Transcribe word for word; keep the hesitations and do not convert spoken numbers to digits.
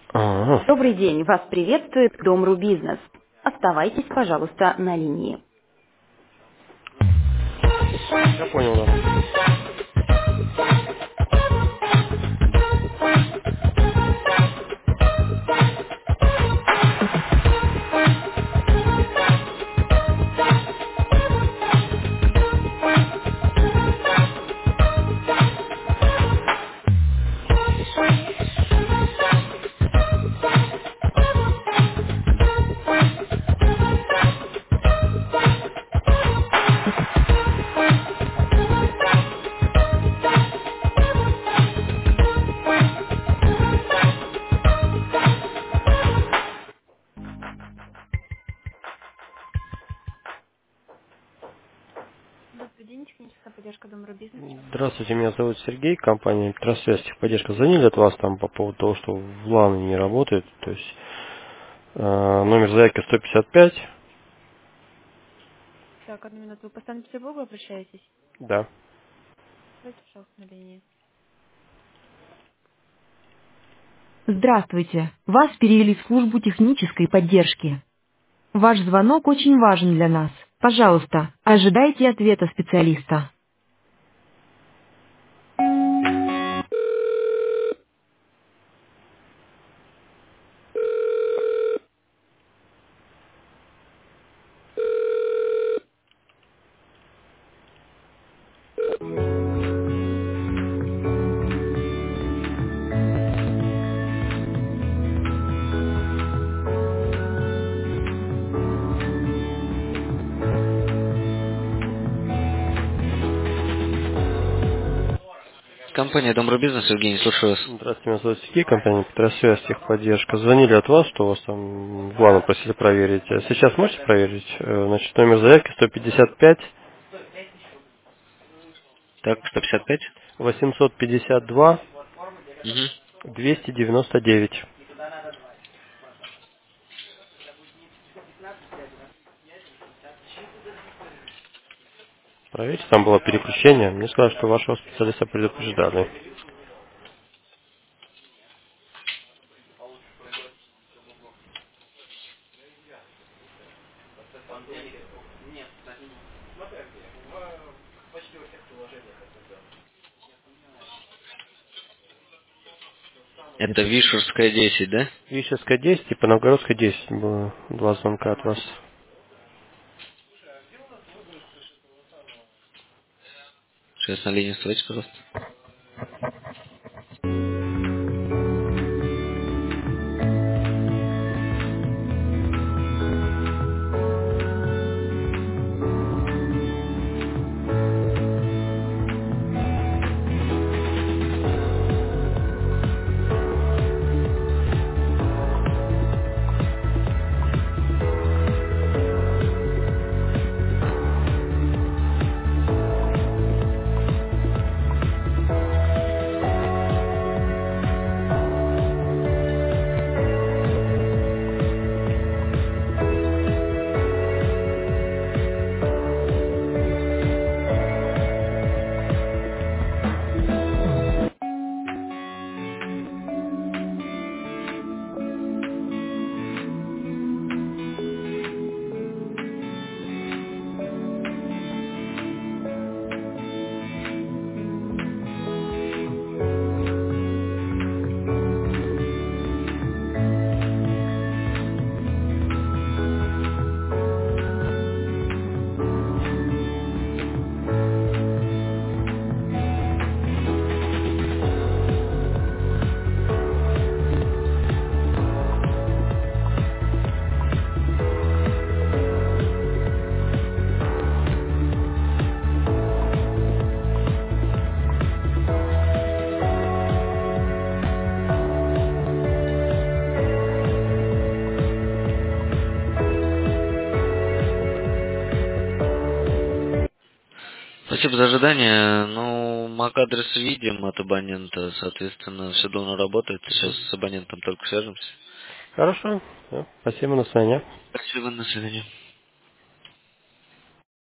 А, Добрый день, вас приветствует Дом.ру Бизнес. Оставайтесь, пожалуйста, на линии. я понял, да. Добрый день, техническая поддержка Дом.ру Бизнес. Здравствуйте, меня зовут Сергей, компания Петросвязь техподдержка. Звонили от вас там по поводу того, что в лане не работает, то есть э, номер заявки сто пятьдесят пять, Так, одну минуту. Вы по Санкт-Петербургу обращаетесь? да. Давайте, пожалуйста, на линии. Здравствуйте. Вас перевели в службу технической поддержки. Ваш звонок очень важен для нас. Пожалуйста, ожидайте ответа специалиста. Компания Домро Бизнес, Евгений, слушаю вас. Здравствуйте, меня зовут Сергей, компания Петросвязь техподдержка. Звонили от вас, что у вас там в лану просили проверить. А сейчас можете проверить? Э, Значит, номер заявки сто пятьдесят пять, Так, сто пятьдесят пять. восемьсот пятьдесят два, Угу. двести девяносто девять. Проверьте, там было переключение. Мне сказали, что вашего специалиста предупреждали. Это Вишерская десять, да? Вишевская десять и по Новгородской десять было два звонка от вас. Сейчас на линии оставайтесь, пожалуйста. Спасибо за ожидание. Ну, мак-адрес видим от абонента, соответственно, все давно работает. Сейчас Мгм. с абонентом только свяжемся. Хорошо. Всё. Спасибо, на свидание. Спасибо, на свидание.